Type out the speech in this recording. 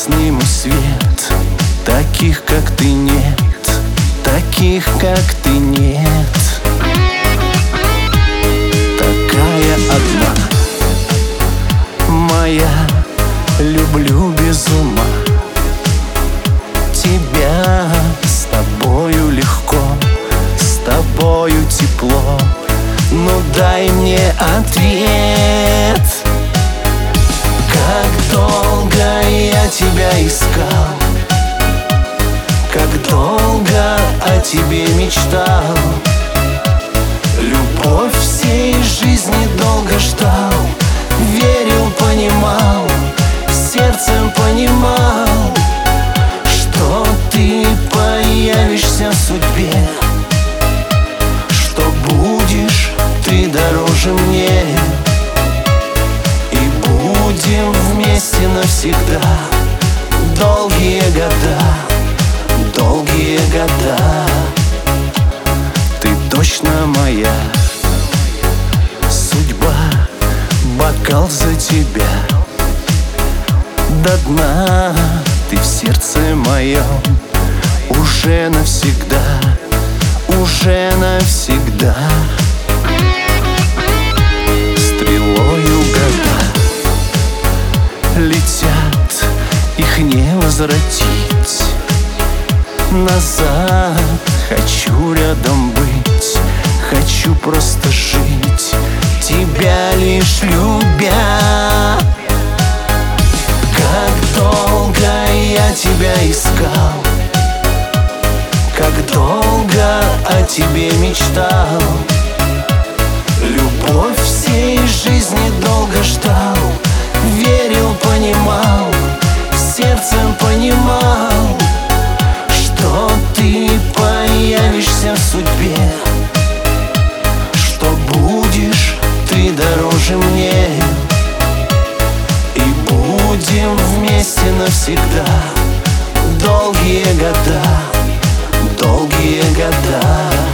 сниму свет. Таких, как ты, нет. Таких, как ты, нет. Такая одна моя, люблю без ума. Тебя с тобою легко, с тобою тепло. Ну дай мне ответ. Как долго я тебя искал, как долго о тебе мечтал. Любовь всей жизни долго ждал. Верил, понимал, сердцем понимал, что ты появишься в судьбе, что будешь ты дороже мне, и будем вместе навсегда. Долгие года, долгие года. Ты точно моя судьба, бокал за тебя до дна. Ты в сердце моем уже навсегда, уже навсегда. Стрелою года летят, их не возвратить назад. Хочу рядом быть, хочу просто жить, тебя лишь любя. Как долго я тебя искал, как долго о тебе мечтал. Любовь всей жизни долго ждал. Верил, понимал, сердцем понимал, что ты появишься в судьбе, что будешь ты дороже мне, и будем вместе навсегда. Долгие года, долгие года.